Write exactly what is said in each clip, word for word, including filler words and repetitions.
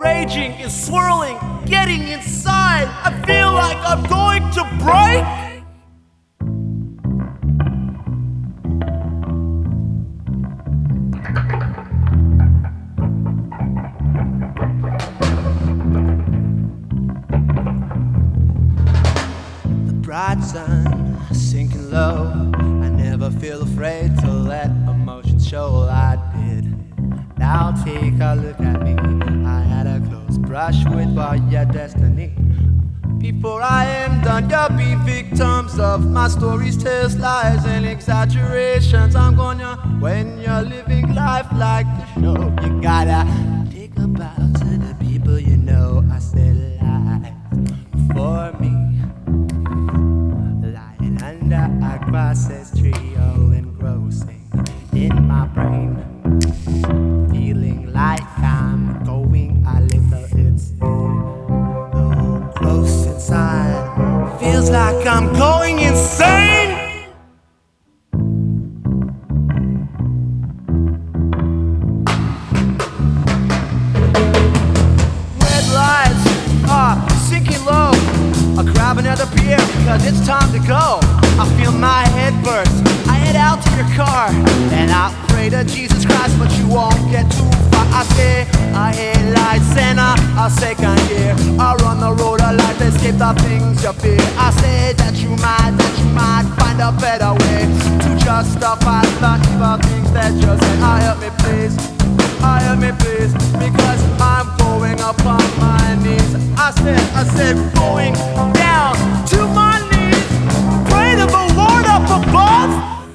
raging is swirling, getting inside. I feel like I'm going to break. The bright sun sinking low. I never feel afraid to let emotions show. I did. Now take a look at me. I had a close brush with your destiny. Before I am done, you'll be victims of my stories, tales, lies, and exaggerations. I'm gonna, when you're living life like the show, you gotta take a bow to the people you know. I said lies for me, lying under a process tree, all engrossing in my brain. Feeling like I'm going a little insane. Though close inside, feels like I'm going insane. Red lights are sinking low. I'll grab another beer because it's time to go. I feel my head burst. I head out to your car and I pray to Jesus Christ, but you won't get too far. I say I hate lights and I, I second gear. I run the road of life, escape the things you fear. I say that you might, that you might find a better way to justify the evil things that you say. I help me please, I help me please, because I'm going up on my knees. I said, I said going down to my knees. Pray to the Lord up above.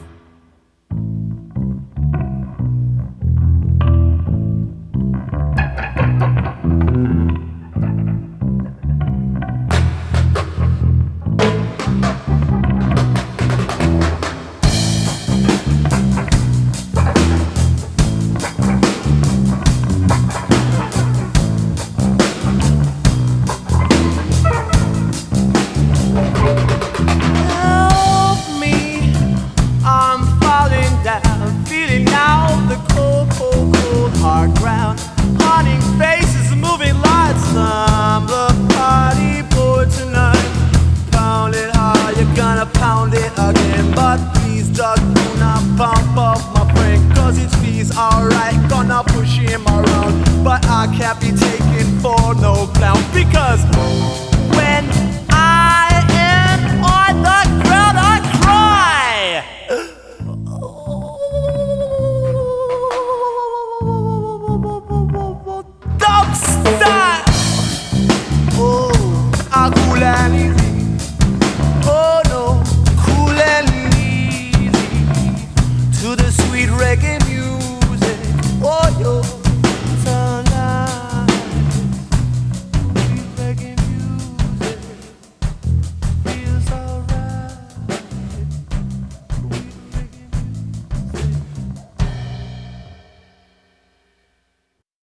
Feeling now the cold, cold, cold hard ground. Haunting faces, moving lights. I'm the party boy tonight. Pound it hard, you're gonna pound it again. But please just do not pump up my brain, cause it feels alright, gonna push him around. But I can't be taken for no clown, because